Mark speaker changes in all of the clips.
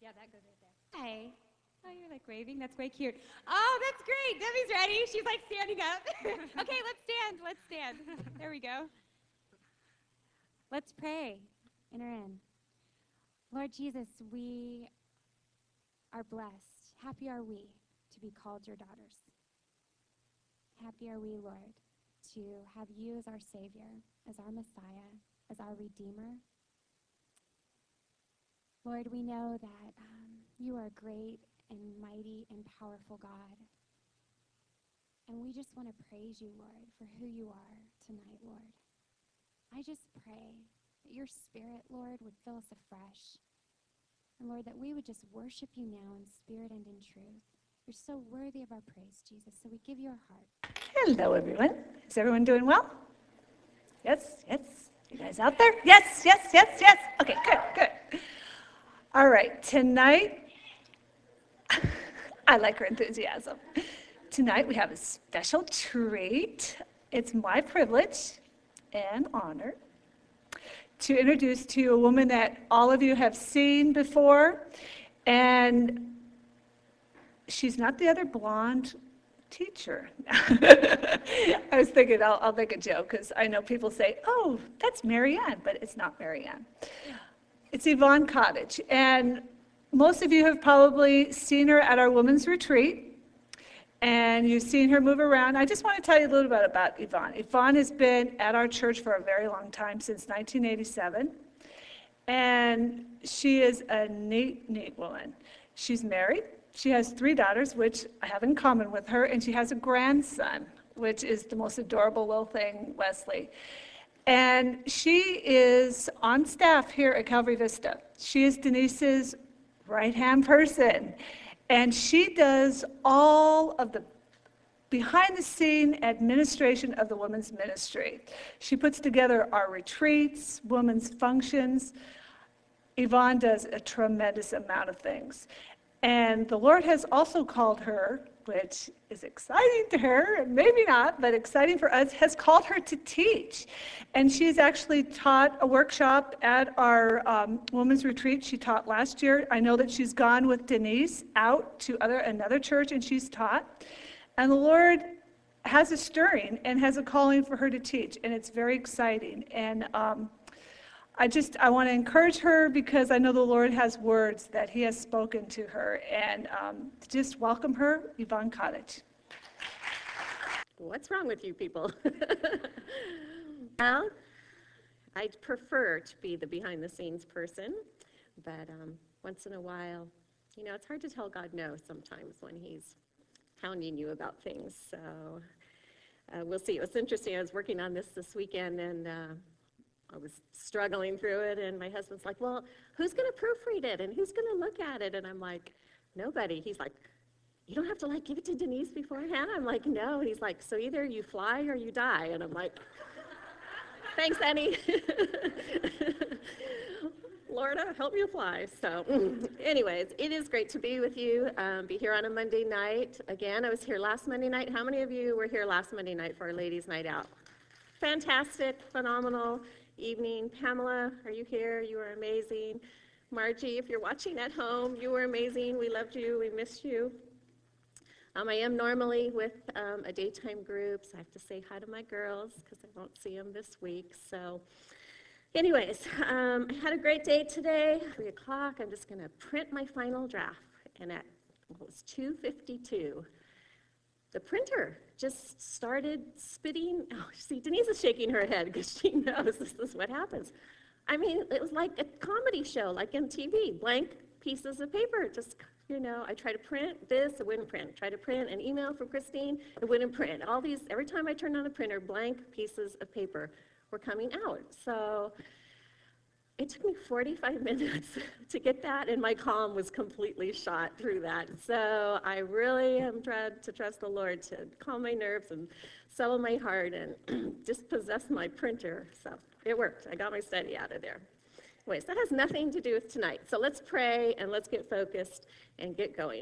Speaker 1: Yeah, that goes right there. Hi. Oh, you're like waving. That's way cute. Oh, that's great. Debbie's ready. She's like standing up. Okay, let's stand. Let's stand. There we go. Let's pray. Enter in. Lord Jesus, we are blessed. Happy are we to be called your daughters. Happy are we, Lord, to have you as our Savior, as our Messiah, as our Redeemer. Lord, we know that you are a great and mighty and powerful God. And we just want to praise you, Lord, for who you are tonight, Lord. I just pray that your Spirit, Lord, would fill us afresh. And Lord, that we would just worship you now in spirit and in truth. You're so worthy of our praise, Jesus, so we give you our heart.
Speaker 2: Hello, everyone. Is everyone doing well? Yes, yes. You guys out there? Yes, yes, yes, yes. Okay, good, good. All right, tonight, I like her enthusiasm. Tonight we have a special treat. It's my privilege and honor to introduce to you a woman that all of you have seen before, and she's not the other blonde teacher. I was thinking I'll make a joke because I know people say, oh, that's Marianne, but it's not Marianne. It's Yvonne Cottage, and most of you have probably seen her at our women's retreat, and you've seen her move around. I just want to tell you a little bit about Yvonne. Yvonne has been at our church for a very long time, since 1987, and she is a neat, neat woman. She's married. She has 3 daughters, which I have in common with her, and she has a grandson, which is the most adorable little thing, Wesley. And she is on staff here at Calvary Vista. She is Denise's right-hand person, and she does all of the behind-the-scene administration of the women's ministry. She puts together our retreats, women's functions. Yvonne does a tremendous amount of things. And the Lord has also called her, which is exciting to her, and maybe not, but exciting for us, has called her to teach. And she's actually taught a workshop at our women's retreat. She taught last year. I know that she's gone with Denise out to another church, and she's taught. And the Lord has a stirring and has a calling for her to teach, and it's very exciting. And I want to encourage her because I know the Lord has words that he has spoken to her, and just welcome her, Yvonne Cottage.
Speaker 3: What's wrong with you people? Well, I'd prefer to be the behind-the-scenes person, but once in a while, it's hard to tell God no sometimes when he's hounding you about things, so we'll see. It was interesting. I was working on this weekend, and I was struggling through it, and my husband's like, well, who's going to proofread it, and who's going to look at it? And I'm like, nobody. He's like, you don't have to give it to Denise beforehand? I'm like, no. And he's like, so either you fly or you die. And I'm like, thanks, Annie. Lord, help me fly. So anyways, it is great to be with you, be here on a Monday night. Again, I was here last Monday night. How many of you were here last Monday night for our ladies' night out? Fantastic, phenomenal evening. Pamela, are you here? You are amazing. Margie, if you're watching at home, you were amazing. We loved you. We missed you. I am normally with a daytime group, so I have to say hi to my girls because I won't see them this week. So anyways, I had a great day today. 3 o'clock, I'm just going to print my final draft. And at, it was 2:52. The printer just started spitting. Oh, see, Denise is shaking her head because she knows this is what happens. I mean, it was like a comedy show, like on TV, blank pieces of paper. Just, I try to print this, it wouldn't print. Try to print an email from Christine, it wouldn't print. All these, every time I turned on the printer, blank pieces of paper were coming out. So it took me 45 minutes to get that, and my comm was completely shot through that. So I really am trying to trust the Lord to calm my nerves and settle my heart and dispossess my printer. So it worked. I got my study out of there. Anyways, that has nothing to do with tonight. So let's pray and let's get focused and get going.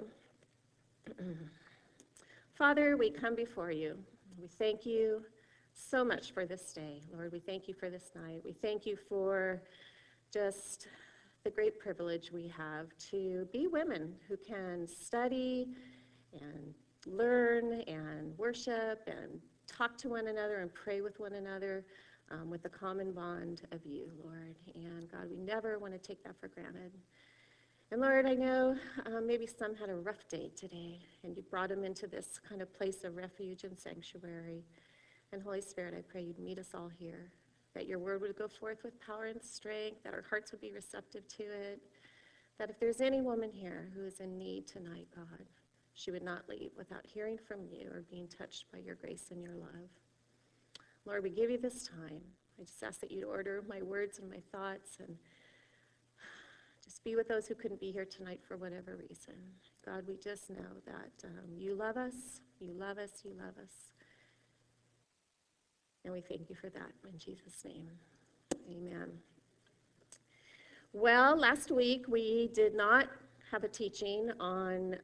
Speaker 3: Father, we come before you. We thank you so much for this day. Lord, we thank you for this night. We thank you for just the great privilege we have to be women who can study and learn and worship and talk to one another and pray with one another with the common bond of you, Lord. And God, we never want to take that for granted. And Lord, I know maybe some had a rough day today, and you brought them into this kind of place of refuge and sanctuary. And Holy Spirit, I pray you'd meet us all here, that your word would go forth with power and strength, that our hearts would be receptive to it, that if there's any woman here who is in need tonight, God, she would not leave without hearing from you or being touched by your grace and your love. Lord, we give you this time. I just ask that you'd order my words and my thoughts and just be with those who couldn't be here tonight for whatever reason. God, we just know that you love us, you love us, you love us. And we thank you for that in Jesus' name. Amen. Well, last week we did not have a teaching on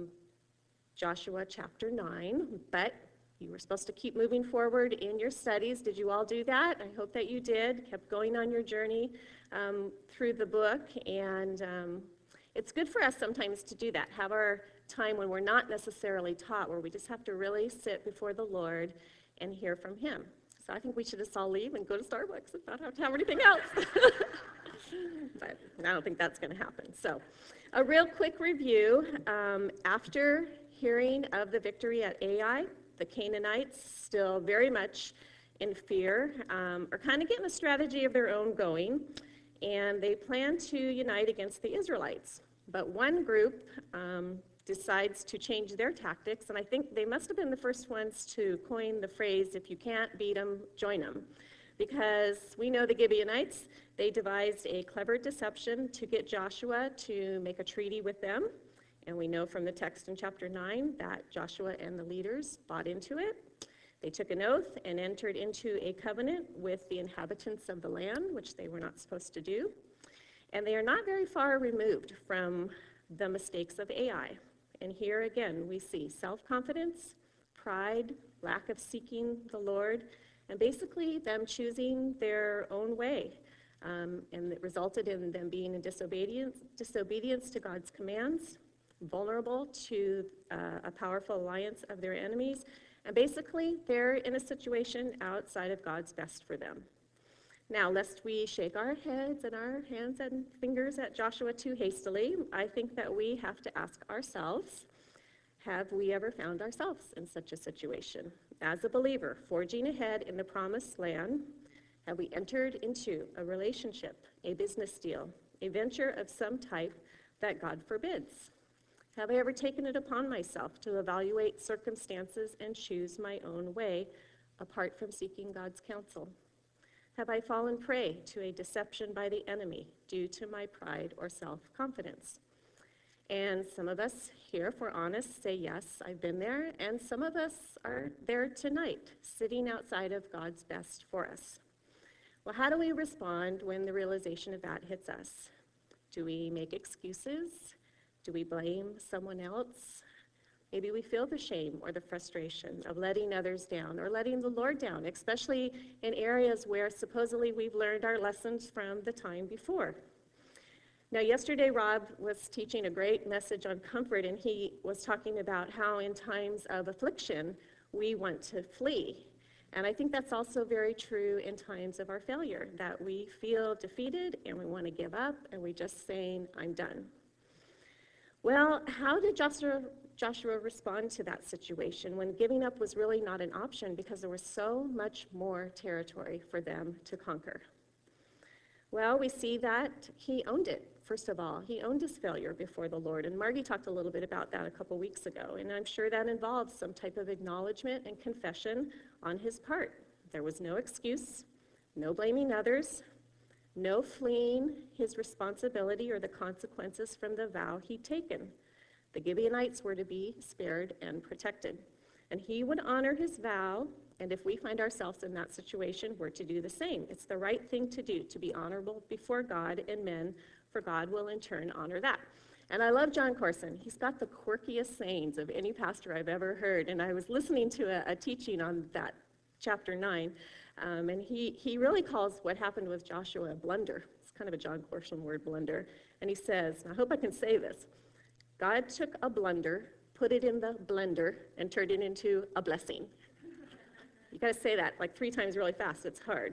Speaker 3: Joshua chapter 9, but you were supposed to keep moving forward in your studies. Did you all do that? I hope that you did. Kept going on your journey through the book. And it's good for us sometimes to do that, have our time when we're not necessarily taught, where we just have to really sit before the Lord and hear from him. So I think we should just all leave and go to Starbucks and not have to have anything else. But I don't think that's going to happen. So a real quick review. After hearing of the victory at Ai, the Canaanites, still very much in fear, are kind of getting a strategy of their own going, and they plan to unite against the Israelites. But one group decides to change their tactics, and I think they must have been the first ones to coin the phrase, if you can't beat them, join them. Because we know the Gibeonites, they devised a clever deception to get Joshua to make a treaty with them. And we know from the text in chapter 9 that Joshua and the leaders bought into it. They took an oath and entered into a covenant with the inhabitants of the land, which they were not supposed to do. And they are not very far removed from the mistakes of Ai. And here again, we see self-confidence, pride, lack of seeking the Lord, and basically them choosing their own way. And it resulted in them being in disobedience to God's commands, vulnerable to a powerful alliance of their enemies, and basically they're in a situation outside of God's best for them. Now, lest we shake our heads and our hands and fingers at Joshua too hastily, I think that we have to ask ourselves, have we ever found ourselves in such a situation? As a believer, forging ahead in the promised land, have we entered into a relationship, a business deal, a venture of some type that God forbids? Have I ever taken it upon myself to evaluate circumstances and choose my own way apart from seeking God's counsel? Have I fallen prey to a deception by the enemy due to my pride or self-confidence? And some of us here, if we're honest, say, yes, I've been there. And some of us are there tonight, sitting outside of God's best for us. Well, how do we respond when the realization of that hits us? Do we make excuses? Do we blame someone else? Maybe we feel the shame or the frustration of letting others down or letting the Lord down, especially in areas where supposedly we've learned our lessons from the time before. Now, yesterday, Rob was teaching a great message on comfort, and he was talking about how in times of affliction, we want to flee. And I think that's also very true in times of our failure, that we feel defeated and we want to give up, and we're just saying, I'm done. Well, how did Joshua respond to that situation when giving up was really not an option because there was so much more territory for them to conquer? Well, we see that he owned it, first of all. He owned his failure before the Lord, and Margie talked a little bit about that a couple weeks ago, and I'm sure that involves some type of acknowledgement and confession on his part. There was no excuse, no blaming others, no fleeing his responsibility or the consequences from the vow he'd taken. The Gibeonites were to be spared and protected. And he would honor his vow, and if we find ourselves in that situation, we're to do the same. It's the right thing to do, to be honorable before God and men, for God will in turn honor that. And I love John Corson. He's got the quirkiest sayings of any pastor I've ever heard, and I was listening to a teaching on that chapter 9, and he really calls what happened with Joshua a blunder. It's kind of a John Corson word, blunder. And he says, and I hope I can say this, God took a blunder, put it in the blender, and turned it into a blessing. You got to say that like 3 times really fast. It's hard.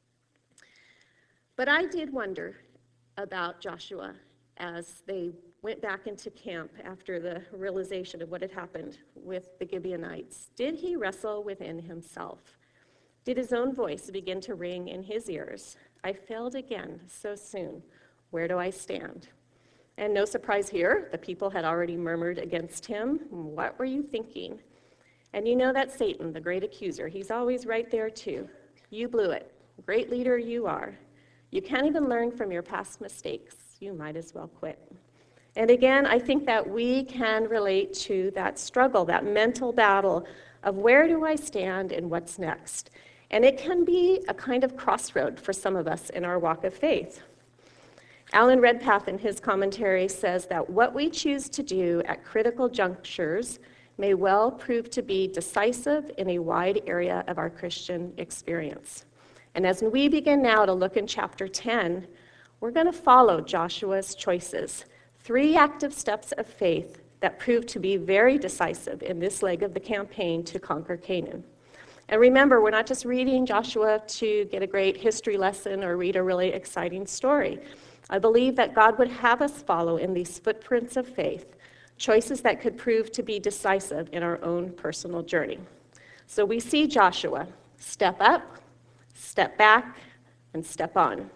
Speaker 3: But I did wonder about Joshua as they went back into camp after the realization of what had happened with the Gibeonites. Did he wrestle within himself? Did his own voice begin to ring in his ears? I failed again so soon. Where do I stand? And no surprise here, the people had already murmured against him. What were you thinking? And you know that Satan, the great accuser, he's always right there too. You blew it. Great leader you are. You can't even learn from your past mistakes. You might as well quit. And again, I think that we can relate to that struggle, that mental battle of where do I stand and what's next? And it can be a kind of crossroad for some of us in our walk of faith. Alan Redpath in his commentary says that what we choose to do at critical junctures may well prove to be decisive in a wide area of our Christian experience. And as we begin now to look in chapter 10, we're going to follow Joshua's choices, 3 active steps of faith that prove to be very decisive in this leg of the campaign to conquer Canaan. And remember, we're not just reading Joshua to get a great history lesson or read a really exciting story. I believe that God would have us follow in these footprints of faith, choices that could prove to be decisive in our own personal journey. So we see Joshua step up, step back, and step on.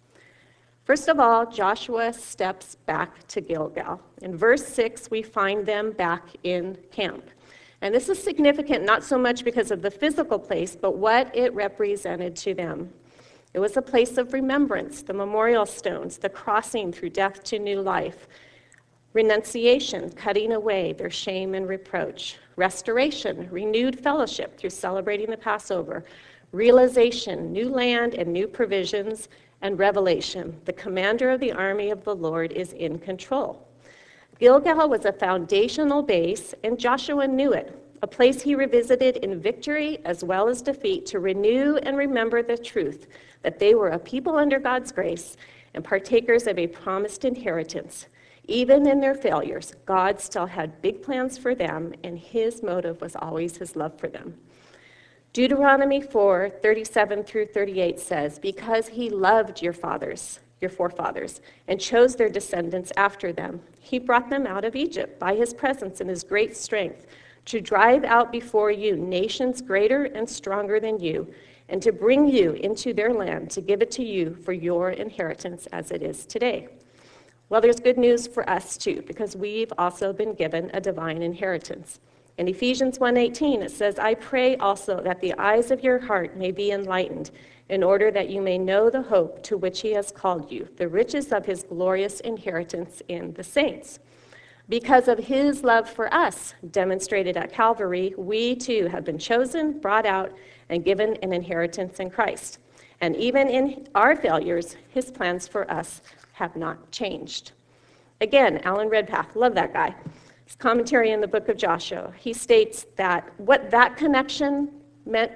Speaker 3: First of all, Joshua steps back to Gilgal. In verse 6, we find them back in camp. And this is significant not so much because of the physical place, but what it represented to them. It was a place of remembrance, the memorial stones, the crossing through death to new life, renunciation, cutting away their shame and reproach, restoration, renewed fellowship through celebrating the Passover, realization, new land and new provisions, and revelation. The commander of the army of the Lord is in control. Gilgal was a foundational base, and Joshua knew it, a place he revisited in victory as well as defeat to renew and remember the truth that they were a people under God's grace and partakers of a promised inheritance. Even in their failures, God still had big plans for them, and his motive was always his love for them. Deuteronomy 4:37 through 38 says, because he loved your forefathers, and chose their descendants after them, he brought them out of Egypt by his presence and his great strength, to drive out before you nations greater and stronger than you, and to bring you into their land, to give it to you for your inheritance as it is today. Well, there's good news for us too, because we've also been given a divine inheritance. In Ephesians 1:18, it says, I pray also that the eyes of your heart may be enlightened, in order that you may know the hope to which he has called you, the riches of his glorious inheritance in the saints. Because of his love for us, demonstrated at Calvary, we too have been chosen, brought out, and given an inheritance in Christ. And even in our failures, his plans for us have not changed. Again, Alan Redpath, love that guy. His commentary in the book of Joshua, he states that what that connection meant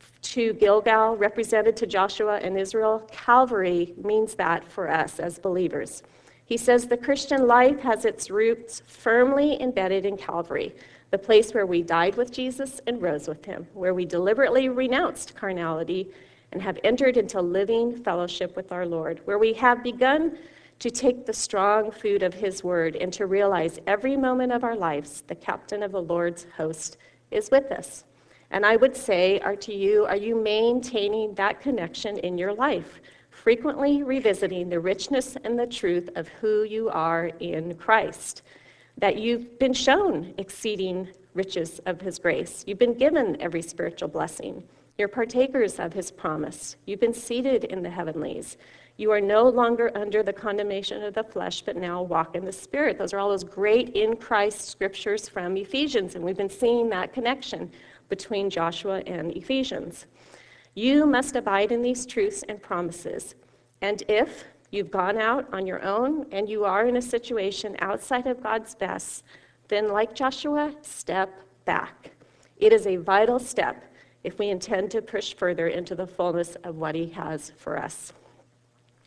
Speaker 3: to Gilgal, represented to Joshua and Israel, Calvary means that for us as believers. He says the Christian life has its roots firmly embedded in Calvary, the place where we died with Jesus and rose with him, where we deliberately renounced carnality and have entered into living fellowship with our Lord, where we have begun to take the strong food of his word and to realize every moment of our lives, the captain of the Lord's host is with us. And I would say, to you, are you maintaining that connection in your life? Frequently revisiting the richness and the truth of who you are in Christ, that you've been shown exceeding riches of his grace. You've been given every spiritual blessing. You're partakers of his promise. You've been seated in the heavenlies. You are no longer under the condemnation of the flesh, but now walk in the Spirit. Those are all those great in Christ scriptures from Ephesians, and we've been seeing that connection between Joshua and Ephesians. You must abide in these truths and promises. And if you've gone out on your own and you are in a situation outside of God's best, then like Joshua, step back. It is a vital step if we intend to push further into the fullness of what he has for us.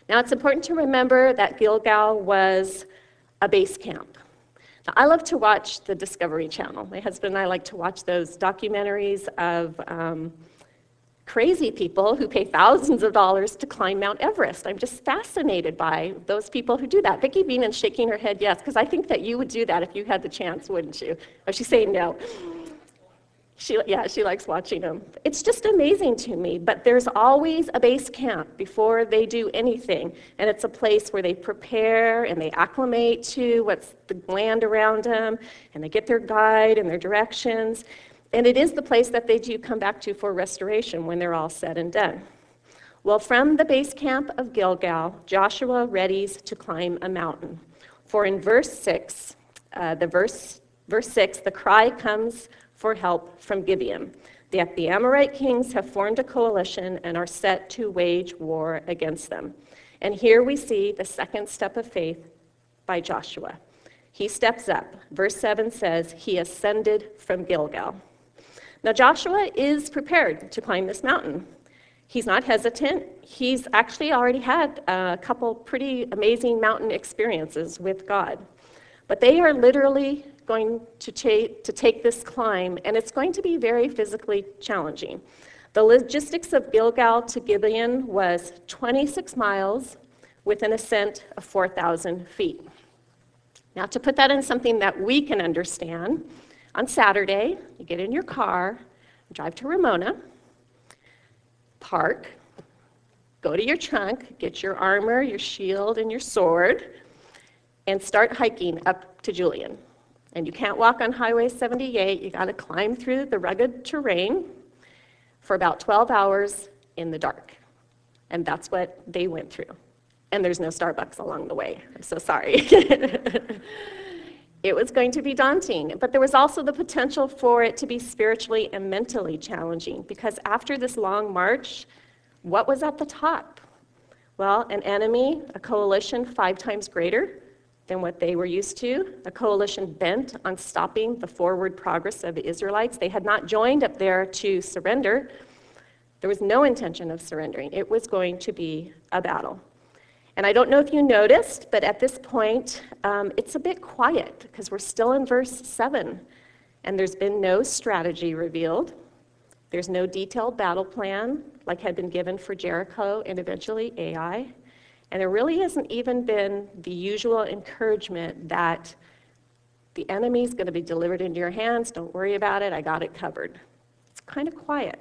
Speaker 3: Now, it's important to remember that Gilgal was a base camp. Now, I love to watch the Discovery Channel. My husband and I like to watch those documentaries of crazy people who pay thousands of dollars to climb Mount Everest. I'm just fascinated by those people who do that. Vicki Beenan's shaking her head yes, because I think that you would do that if you had the chance, wouldn't you? Or she's saying no. She likes watching them. It's just amazing to me, but there's always a base camp before they do anything, and it's a place where they prepare and they acclimate to what's the land around them, and they get their guide and their directions, and it is the place that they do come back to for restoration when they're all said and done. Well, from the base camp of Gilgal, Joshua readies to climb a mountain. For in verse 6, the cry comes for help from Gibeon. The Amorite kings have formed a coalition and are set to wage war against them. And here we see the second step of faith by Joshua. He steps up. Verse 7 says, he ascended from Gilgal. Now Joshua is prepared to climb this mountain. He's not hesitant. He's actually already had a couple pretty amazing mountain experiences with God. But they are literally going to take this climb, and it's going to be very physically challenging. The logistics of Gilgal to Gibeon was 26 miles with an ascent of 4,000 feet. Now, to put that in something that we can understand, on Saturday, you get in your car, drive to Ramona, park, go to your trunk, get your armor, your shield, and your sword, and start hiking up to Julian. And you can't walk on Highway 78. You got to climb through the rugged terrain for about 12 hours in the dark. And that's what they went through. And there's no Starbucks along the way. I'm so sorry. It was going to be daunting, but there was also the potential for it to be spiritually and mentally challenging, because after this long march, what was at the top? Well, an enemy, a coalition 5 times greater than what they were used to, a coalition bent on stopping the forward progress of the Israelites. They had not joined up there to surrender. There was no intention of surrendering. It was going to be a battle. And I don't know if you noticed, but at this point, it's a bit quiet because we're still in verse 7, and there's been no strategy revealed. There's no detailed battle plan like had been given for Jericho and eventually Ai. And there really hasn't even been the usual encouragement that the enemy's going to be delivered into your hands. Don't worry about it. I got it covered. It's kind of quiet.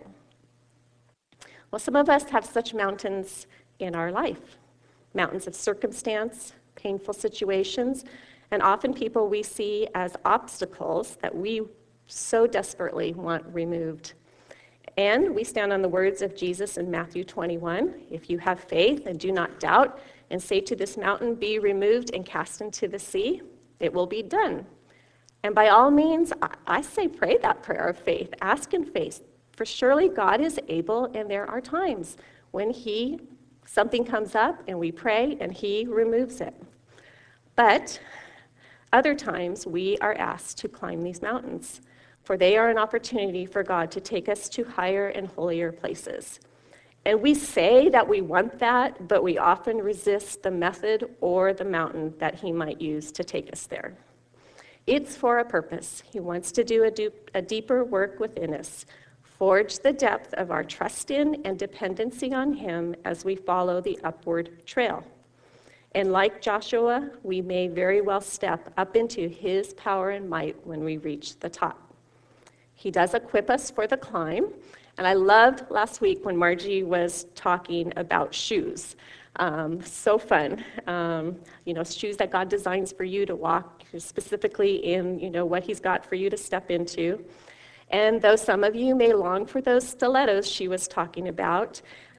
Speaker 3: Well, some of us have such mountains in our life, mountains of circumstance, painful situations, and often people we see as obstacles that we so desperately want removed. And we stand on the words of Jesus in Matthew 21. If you have faith and do not doubt, and say to this mountain, be removed and cast into the sea, it will be done. And by all means, I say pray that prayer of faith. Ask in faith, for surely God is able, and there are times when something comes up and we pray and he removes it. But other times we are asked to climb these mountains, for they are an opportunity for God to take us to higher and holier places. And we say that we want that, but we often resist the method or the mountain that he might use to take us there. It's for a purpose. He wants to do a deeper work within us, forge the depth of our trust in and dependency on him as we follow the upward trail. And like Joshua, we may very well step up into his power and might when we reach the top. He does equip us for the climb. And I loved last week when Margie was talking about shoes. So fun. Shoes that God designs for you to walk specifically in, what he's got for you to step into. And though some of you may long for those stilettos she was talking about,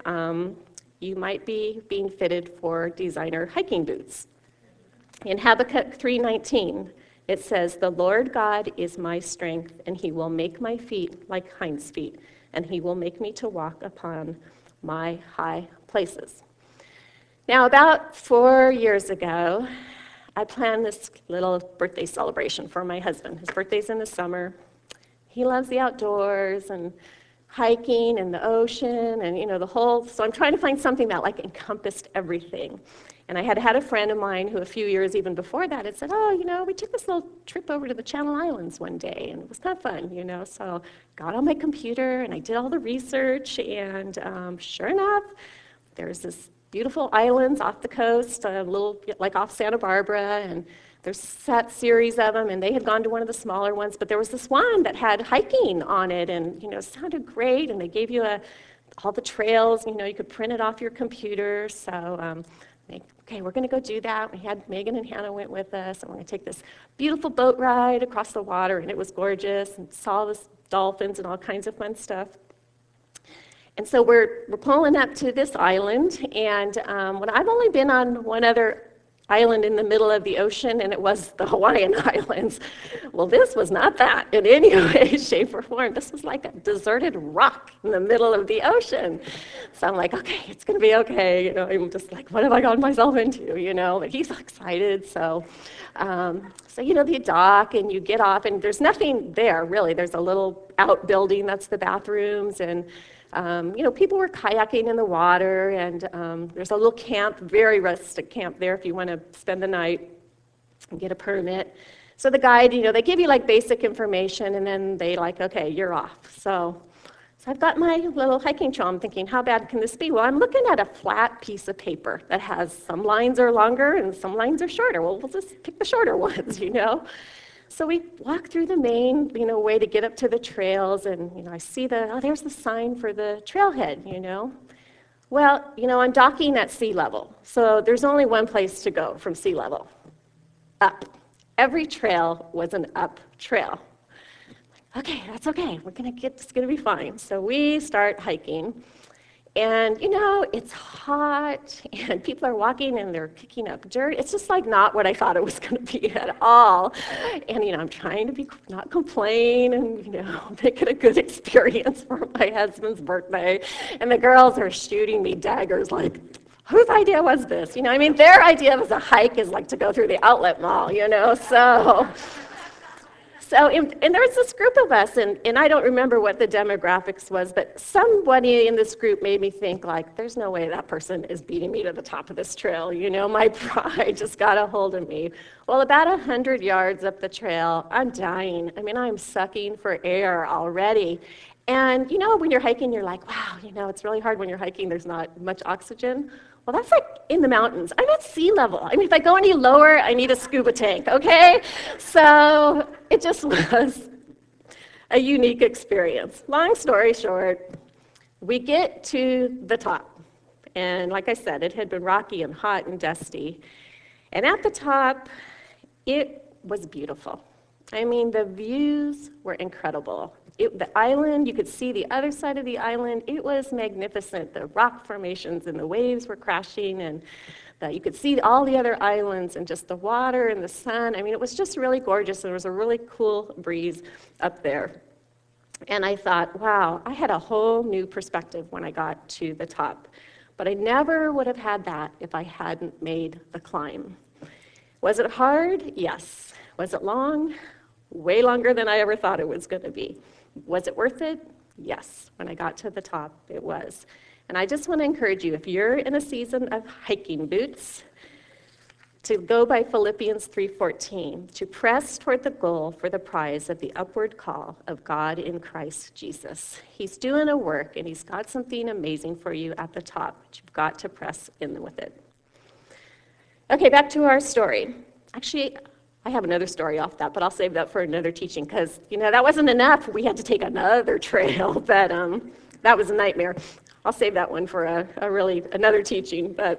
Speaker 3: you might be being fitted for designer hiking boots. In Habakkuk 3:19, it says, the Lord God is my strength, and he will make my feet like hinds' feet, and he will make me to walk upon my high places. Now, about 4 years ago, I planned this little birthday celebration for my husband. His birthday's in the summer. He loves the outdoors and hiking and the ocean and, the whole, so I'm trying to find something that like encompassed everything. And I had had a friend of mine who a few years even before that had said, we took this little trip over to the Channel Islands one day, and it was kind of fun, So got on my computer, and I did all the research, and sure enough, there's this beautiful islands off the coast, a little, like off Santa Barbara, and there's a set series of them, and they had gone to one of the smaller ones, but there was this one that had hiking on it, and, it sounded great, and they gave you all the trails, you could print it off your computer, so okay, we're going to go do that. We had Megan and Hannah went with us, and we're going to take this beautiful boat ride across the water, and it was gorgeous, and saw the dolphins and all kinds of fun stuff. And so we're pulling up to this island, and when I've only been on one other island in the middle of the ocean, and it was the Hawaiian Islands. Well, this was not that in any way, shape, or form. This was like a deserted rock in the middle of the ocean. So I'm like, okay, it's going to be okay. I'm just like, what have I gotten myself into, But he's excited, so the dock, and you get off, and there's nothing there, really. There's a little outbuilding, that's the bathrooms, and people were kayaking in the water, and there's a little camp, very rustic camp there if you want to spend the night and get a permit. So the guide, they give you like basic information, and then they like, okay, you're off. So I've got my little hiking trail. I'm thinking, how bad can this be? Well, I'm looking at a flat piece of paper that has some lines are longer and some lines are shorter. Well, we'll just pick the shorter ones, So we walk through the main, way to get up to the trails, and, I see there's the sign for the trailhead, Well, I'm docking at sea level, so there's only one place to go from sea level, up. Every trail was an up trail. Okay, that's okay, it's gonna be fine. So we start hiking, and it's hot, and people are walking and they're kicking up dirt. It's just like not what I thought it was gonna be at all. And I'm trying to not complain and make it a good experience for my husband's birthday. And the girls are shooting me daggers like, whose idea was this? Their idea was a hike is like to go through the outlet mall, So, and there was this group of us, and I don't remember what the demographics was, but somebody in this group made me think, like, there's no way that person is beating me to the top of this trail, my pride just got a hold of me. Well, about 100 yards up the trail, I'm dying. I'm sucking for air already. And, when you're hiking, you're like, wow, it's really hard when you're hiking, there's not much oxygen. Well, that's like in the mountains. I'm at sea level. If I go any lower, I need a scuba tank, okay? So it just was a unique experience. Long story short, we get to the top. And like I said, it had been rocky and hot and dusty. And at the top, it was beautiful. The views were incredible. The island, you could see the other side of the island. It was magnificent. The rock formations and the waves were crashing, and you could see all the other islands and just the water and the sun. It was just really gorgeous. There was a really cool breeze up there. And I thought, wow, I had a whole new perspective when I got to the top. But I never would have had that if I hadn't made the climb. Was it hard? Yes. Was it long? Way longer than I ever thought it was going to be. Was it worth it? Yes. When I got to the top, it was. And I just want to encourage you, if you're in a season of hiking boots, to go by Philippians 3:14, to press toward the goal for the prize of the upward call of God in Christ Jesus. He's doing a work, and he's got something amazing for you at the top, but you've got to press in with it. Okay, back to our story. Actually, I have another story off that, but I'll save that for another teaching because, that wasn't enough. We had to take another trail, but that was a nightmare. I'll save that one for another teaching. But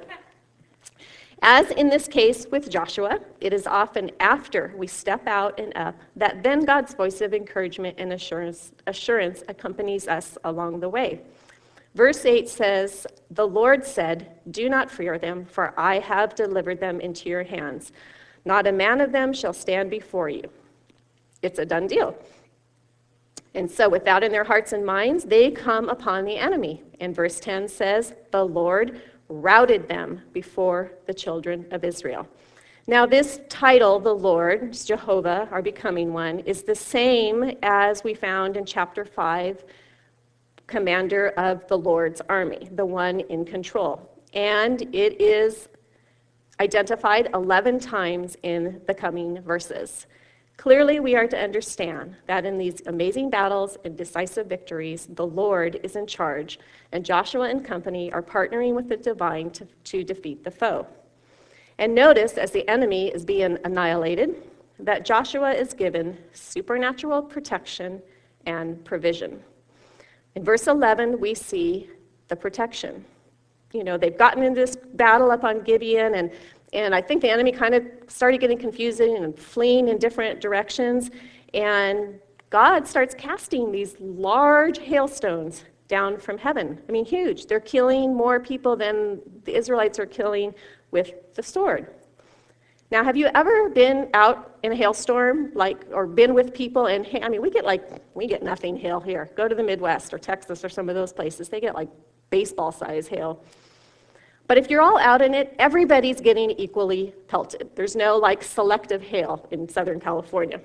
Speaker 3: as in this case with Joshua, it is often after we step out and up that then God's voice of encouragement and assurance accompanies us along the way. Verse 8 says, "The Lord said, 'Do not fear them, for I have delivered them into your hands. Not a man of them shall stand before you.'" It's a done deal. And so with that in their hearts and minds, they come upon the enemy. And verse 10 says, "The Lord routed them before the children of Israel." Now this title, the Lord, Jehovah, our becoming one, is the same as we found in chapter 5, commander of the Lord's army, the one in control. And it is identified 11 times in the coming verses. Clearly, we are to understand that in these amazing battles and decisive victories, the Lord is in charge, and Joshua and company are partnering with the divine to defeat the foe. And notice, as the enemy is being annihilated, that Joshua is given supernatural protection and provision. In verse 11, we see the protection. You know, they've gotten into this battle up on Gibeon, and I think the enemy kind of started getting confusing and fleeing in different directions. And God starts casting these large hailstones down from heaven. I mean, huge. They're killing more people than the Israelites are killing with the sword. Now, have you ever been out in a hailstorm, or been with people? And I mean, we get nothing hail here. Go to the Midwest or Texas or some of those places. They get like baseball-size hail. But if you're all out in it, everybody's getting equally pelted. There's no like selective hail in Southern California.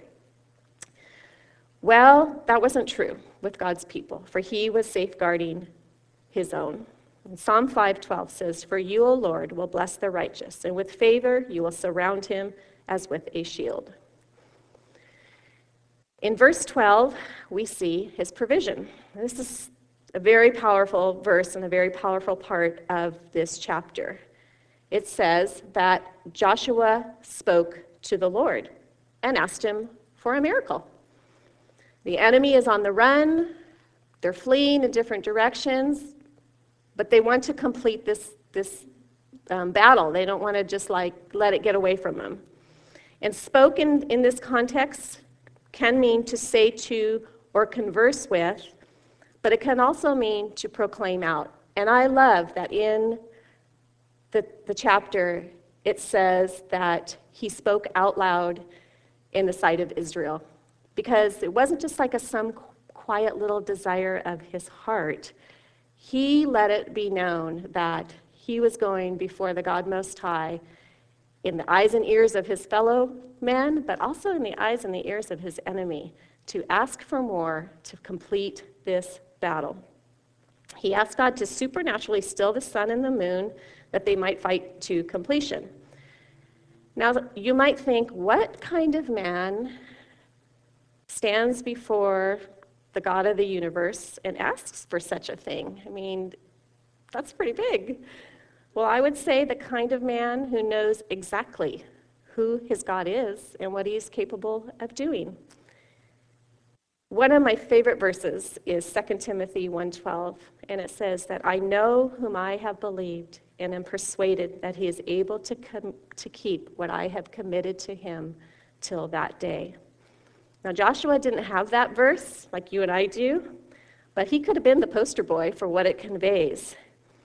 Speaker 3: Well, that wasn't true with God's people, for he was safeguarding his own. And Psalm 5:12 says, "For you, O Lord, will bless the righteous, and with favor you will surround him as with a shield." In verse 12, we see his provision. This is a very powerful verse and a very powerful part of this chapter. It says that Joshua spoke to the Lord and asked him for a miracle. The enemy is on the run. They're fleeing in different directions, but they want to complete this battle. They don't want to just like let it get away from them. And spoken in this context can mean to say to or converse with, but it can also mean to proclaim out. And I love that in the chapter, it says that he spoke out loud in the sight of Israel, because it wasn't just like some quiet little desire of his heart. He let it be known that he was going before the God Most High in the eyes and ears of his fellow men, but also in the eyes and the ears of his enemy, to ask for more to complete this battle. He asked God to supernaturally still the sun and the moon that they might fight to completion. Now, you might think, what kind of man stands before the God of the universe and asks for such a thing? I mean, that's pretty big. Well, I would say the kind of man who knows exactly who his God is and what he's capable of doing. One of my favorite verses is 2 Timothy 1:12, and it says that I know whom I have believed and am persuaded that he is able to keep what I have committed to him till that day. Now, Joshua didn't have that verse like you and I do, but he could have been the poster boy for what it conveys,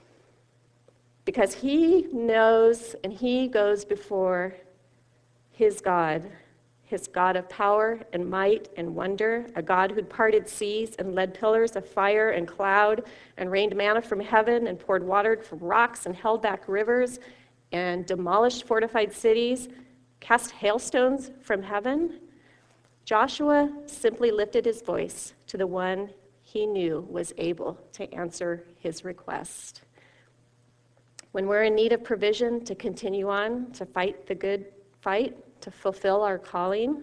Speaker 3: because he knows and he goes before his God of power and might and wonder, a God who'd parted seas and led pillars of fire and cloud and rained manna from heaven and poured water from rocks and held back rivers and demolished fortified cities, cast hailstones from heaven. Joshua simply lifted his voice to the one he knew was able to answer his request. When we're in need of provision to continue on, to fight the good fight, to fulfill our calling,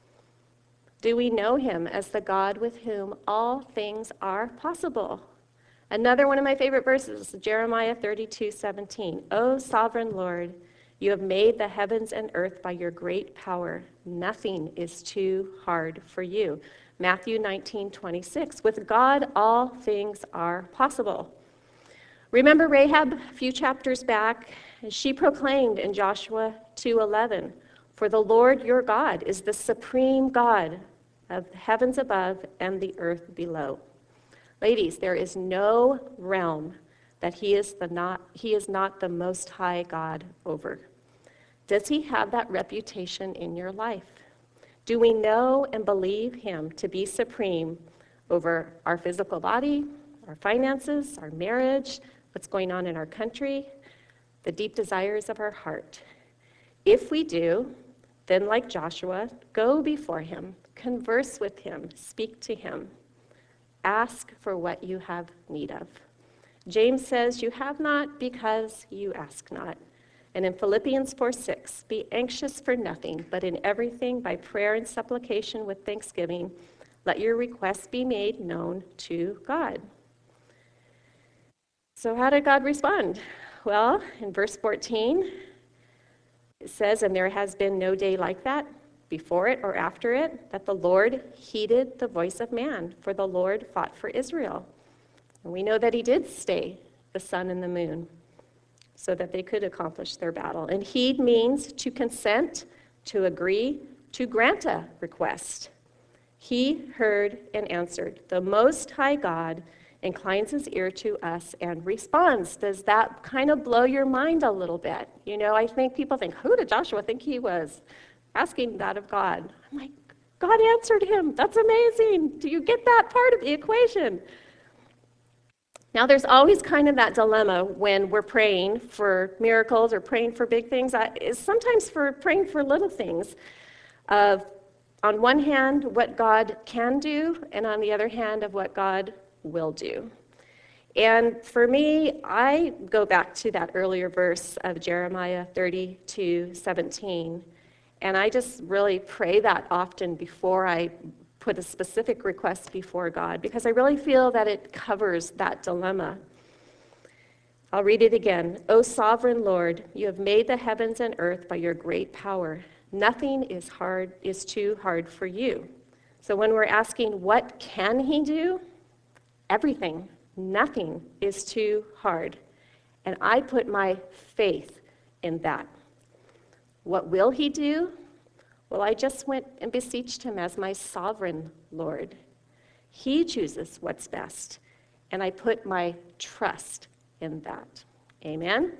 Speaker 3: do we know him as the God with whom all things are possible? Another one of my favorite verses, Jeremiah 32:17. O sovereign Lord, you have made the heavens and earth by your great power. Nothing is too hard for you. Matthew 19:26. With God, all things are possible. Remember Rahab a few chapters back? She proclaimed in Joshua 2:11, for the Lord your God is the supreme God of the heavens above and the earth below. Ladies, there is no realm that he is not the most high God over. Does he have that reputation in your life? Do we know and believe him to be supreme over our physical body, our finances, our marriage, what's going on in our country, the deep desires of our heart? If we do, then like Joshua, go before him, converse with him, speak to him. Ask for what you have need of. James says, you have not because you ask not. And in Philippians 4:6, be anxious for nothing, but in everything by prayer and supplication with thanksgiving, let your requests be made known to God. So how did God respond? Well, in verse 14, it says, and there has been no day like that, before it or after it, that the Lord heeded the voice of man, for the Lord fought for Israel. And we know that he did stay the sun and the moon so that they could accomplish their battle. And heed means to consent, to agree, to grant a request. He heard and answered. The Most High God inclines his ear to us and responds. Does that kind of blow your mind a little bit? You know, I think people think, who did Joshua think he was asking that of God? I'm like, God answered him. That's amazing. Do you get that part of the equation? Now, there's always kind of that dilemma when we're praying for miracles or praying for big things. Sometimes for praying for little things. On one hand, what God can do, and on the other hand, of what God will do. And for me, I go back to that earlier verse of Jeremiah 32:17, and I just really pray that often before I put a specific request before God, because I really feel that it covers that dilemma. I'll read it again. O sovereign Lord, you have made the heavens and earth by your great power. Nothing is too hard for you. So when we're asking, what can he do? Everything. Nothing is too hard. And I put my faith in that. What will he do? Well, I just went and beseeched him as my sovereign Lord. He chooses what's best, and I put my trust in that. Amen?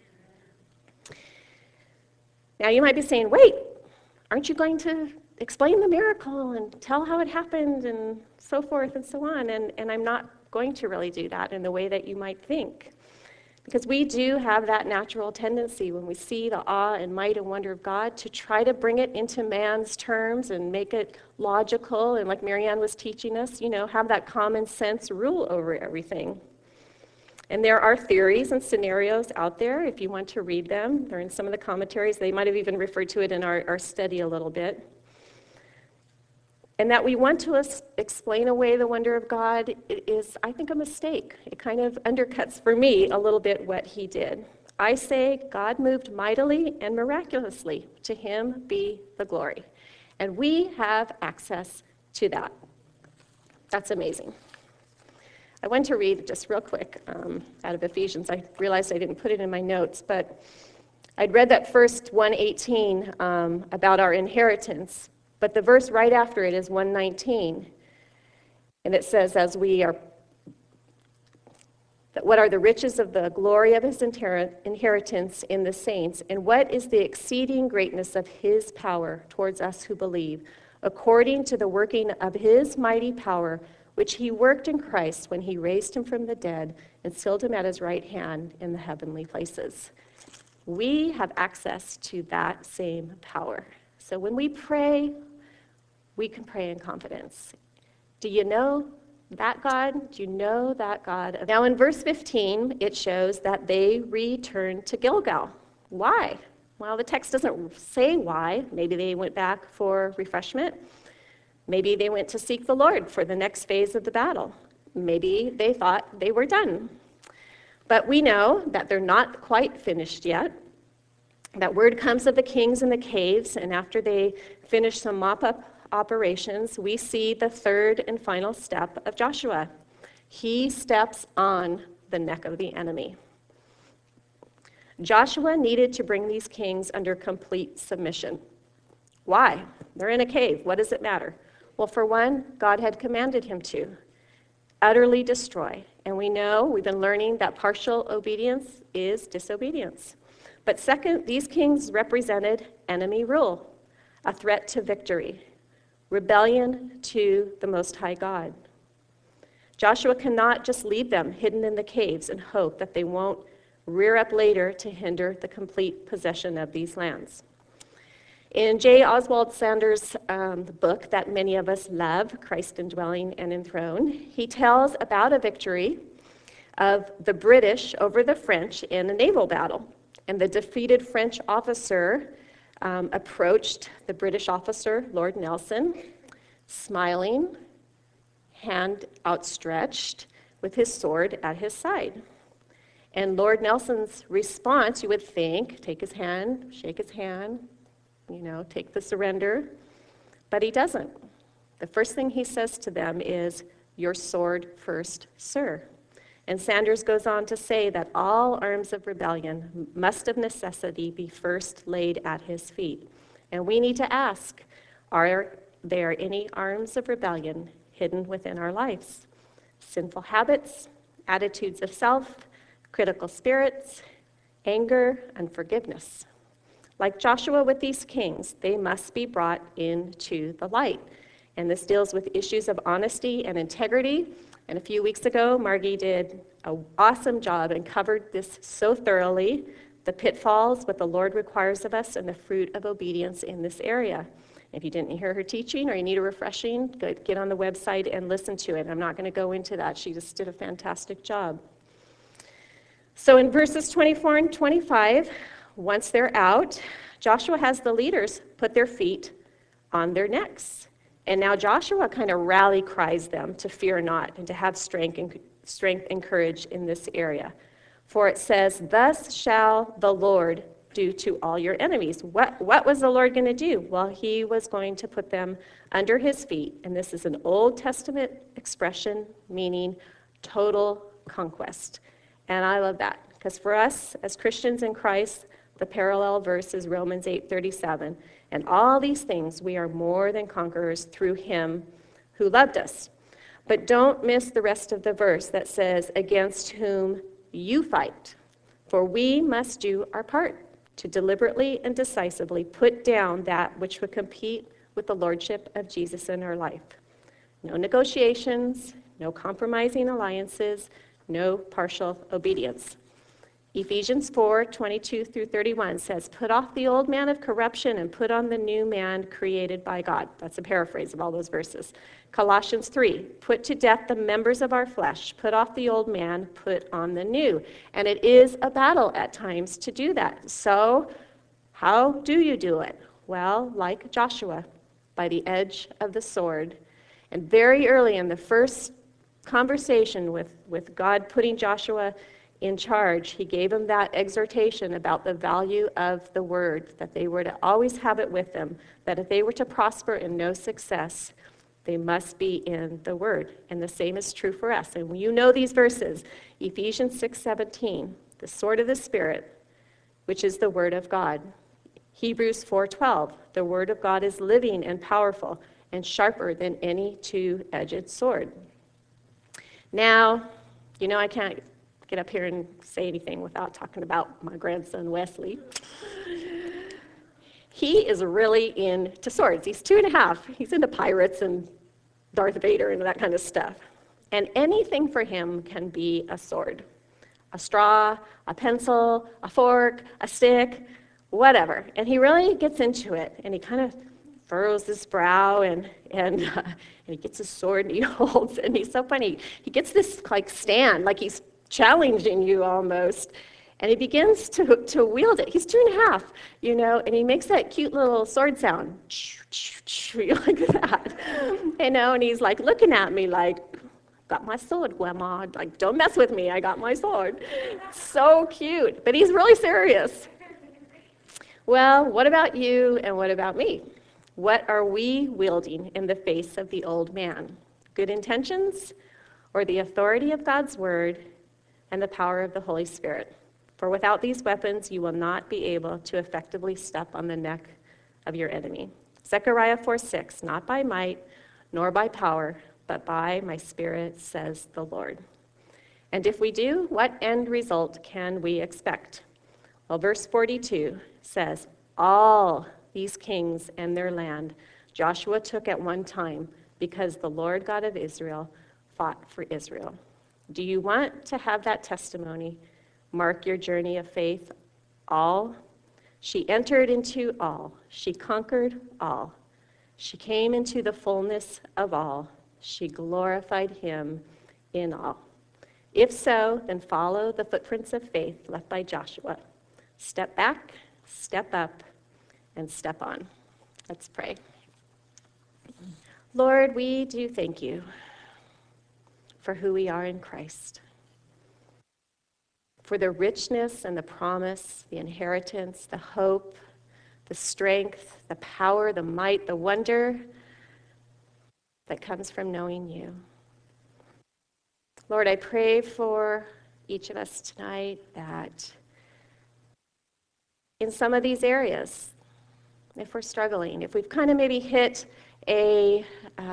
Speaker 3: Now, you might be saying, wait, aren't you going to explain the miracle and tell how it happened and so forth and so on? And I'm not going to really do that in the way that you might think. Because we do have that natural tendency when we see the awe and might and wonder of God to try to bring it into man's terms and make it logical, and like Marianne was teaching us, you know, have that common sense rule over everything. And there are theories and scenarios out there, if you want to read them. They're in some of the commentaries. They might have even referred to it in our study a little bit. And that we want to explain away the wonder of God is, I think, a mistake. It kind of undercuts, for me, a little bit what he did. I say God moved mightily and miraculously. To him be the glory. And we have access to that. That's amazing. I want to read just real quick out of Ephesians. I realized I didn't put it in my notes, but I'd read that first 1:18 about our inheritance. But the verse right after it is 1:19, and it says, that what are the riches of the glory of his inheritance in the saints, and what is the exceeding greatness of his power towards us who believe, according to the working of his mighty power, which he worked in Christ when he raised him from the dead and sealed him at his right hand in the heavenly places. We have access to that same power. So when we pray, we can pray in confidence. Do you know that God? Do you know that God? Now in verse 15, it shows that they returned to Gilgal. Why? Well, the text doesn't say why. Maybe they went back for refreshment. Maybe they went to seek the Lord for the next phase of the battle. Maybe they thought they were done. But we know that they're not quite finished yet. That word comes of the kings in the caves, and after they finish some mop-up operations, we see the third and final step of Joshua. He steps on the neck of the enemy. Joshua needed to bring these kings under complete submission. Why? They're in a cave. What does it matter? Well, for one, God had commanded him to utterly destroy. And we know, we've been learning that partial obedience is disobedience. But second, these kings represented enemy rule, a threat to victory, rebellion to the Most High God. Joshua cannot just leave them hidden in the caves and hope that they won't rear up later to hinder the complete possession of these lands. In J. Oswald Sanders' book that many of us love, Christ Indwelling and Enthroned, he tells about a victory of the British over the French in a naval battle. And the defeated French officer approached the British officer, Lord Nelson, smiling, hand outstretched, with his sword at his side. And Lord Nelson's response, you would think, take his hand, shake his hand, take the surrender. But he doesn't. The first thing he says to them is, "Your sword first, sir." And Sanders goes on to say that all arms of rebellion must of necessity be first laid at his feet. And we need to ask, are there any arms of rebellion hidden within our lives? Sinful habits, attitudes of self, critical spirits, anger, unforgiveness. Like Joshua with these kings, they must be brought into the light. And this deals with issues of honesty and integrity. And a few weeks ago, Margie did an awesome job and covered this so thoroughly, the pitfalls, what the Lord requires of us, and the fruit of obedience in this area. If you didn't hear her teaching or you need a refreshing, get on the website and listen to it. I'm not going to go into that. She just did a fantastic job. So in verses 24 and 25, once they're out, Joshua has the leaders put their feet on their necks. And now Joshua kind of rally cries them to fear not and to have strength and courage in this area. For it says, "Thus shall the Lord do to all your enemies." What was the Lord going to do? Well, he was going to put them under his feet. And this is an Old Testament expression meaning total conquest. And I love that, because for us as Christians in Christ, the parallel verse is Romans 8:37. And all these things we are more than conquerors through him who loved us. But don't miss the rest of the verse that says, "Against whom you fight. For we must do our part to deliberately and decisively put down that which would compete with the lordship of Jesus in our life." No negotiations, no compromising alliances, no partial obedience. Ephesians 4:22 through 31 says, "Put off the old man of corruption and put on the new man created by God." That's a paraphrase of all those verses. Colossians 3, "Put to death the members of our flesh. Put off the old man, put on the new." And it is a battle at times to do that. So how do you do it? Well, like Joshua, by the edge of the sword. And very early in the first conversation with God putting Joshua in charge, he gave him that exhortation about the value of the word, that they were to always have it with them, that if they were to prosper and know success, they must be in the word. And the same is true for us. And you know these verses, Ephesians 6:17, the sword of the Spirit, which is the word of God. Hebrews 4:12, the word of God is living and powerful and sharper than any two-edged sword. Now, I can't get up here and say anything without talking about my grandson, Wesley. He is really into swords. He's 2.5. He's into pirates and Darth Vader and that kind of stuff. And anything for him can be a sword. A straw, a pencil, a fork, a stick, whatever. And he really gets into it. And he kind of furrows his brow and he gets his sword and he holds it. And he's so funny. He gets this stand, like he's challenging you almost. And he begins to wield it. He's 2.5, and he makes that cute little sword sound, like that, and he's like looking at me like, "Got my sword, Grandma. Like, don't mess with me. I got my sword." So cute, but he's really serious. Well, what about you and what about me? What are we wielding in the face of the old man? Good intentions or the authority of God's word and the power of the Holy Spirit? For without these weapons, you will not be able to effectively step on the neck of your enemy. Zechariah 4:6, "Not by might, nor by power, but by my Spirit, says the Lord." And if we do, what end result can we expect? Well, verse 42 says, "All these kings and their land Joshua took at one time, because the Lord God of Israel fought for Israel." Do you want to have that testimony mark your journey of faith? All She entered into all. She conquered all. She came into the fullness of all. She glorified him in all. If so, then follow the footprints of faith left by Joshua. Step back, step up, and step on. Let's pray. Lord, we do thank you for who we are in Christ, for the richness and the promise, the inheritance, the hope, the strength, the power, the might, the wonder that comes from knowing you. Lord, I pray for each of us tonight that in some of these areas, if we're struggling, if we've kind of maybe hit a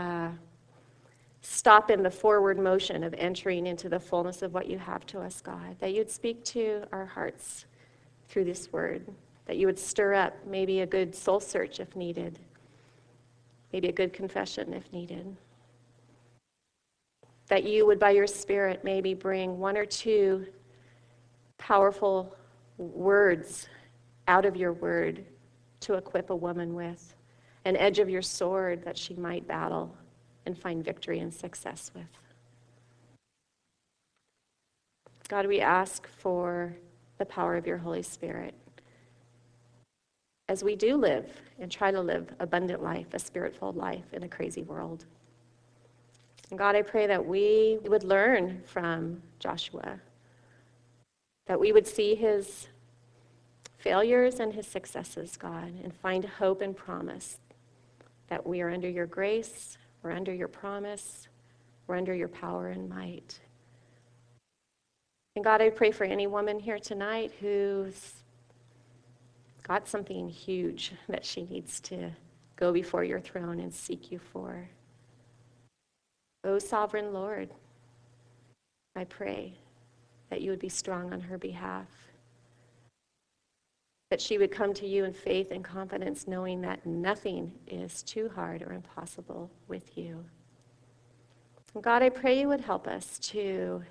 Speaker 3: stop in the forward motion of entering into the fullness of what you have to us, God, that you'd speak to our hearts through this word, that you would stir up maybe a good soul search if needed, maybe a good confession if needed, that you would, by your Spirit, maybe bring one or two powerful words out of your word to equip a woman with, an edge of your sword that she might battle and find victory and success with. God, we ask for the power of your Holy Spirit as we do live and try to live abundant life, a spirit-filled life in a crazy world. And God, I pray that we would learn from Joshua, that we would see his failures and his successes, God, and find hope and promise that we are under your grace, we're under your promise, we're under your power and might. And God, I pray for any woman here tonight who's got something huge that she needs to go before your throne and seek you for. O sovereign Lord, I pray that you would be strong on her behalf, that she would come to you in faith and confidence, knowing that nothing is too hard or impossible with you. And God, I pray you would help us to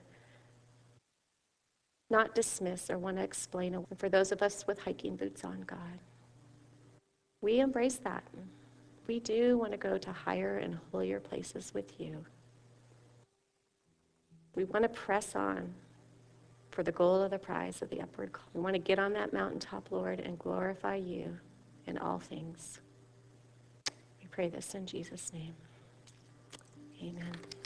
Speaker 3: not dismiss or want to explain. And for those of us with hiking boots on, God, we embrace that. We do want to go to higher and holier places with you. We want to press on for the goal of the prize of the upward call. We want to get on that mountaintop, Lord, and glorify you in all things. We pray this in Jesus' name. Amen.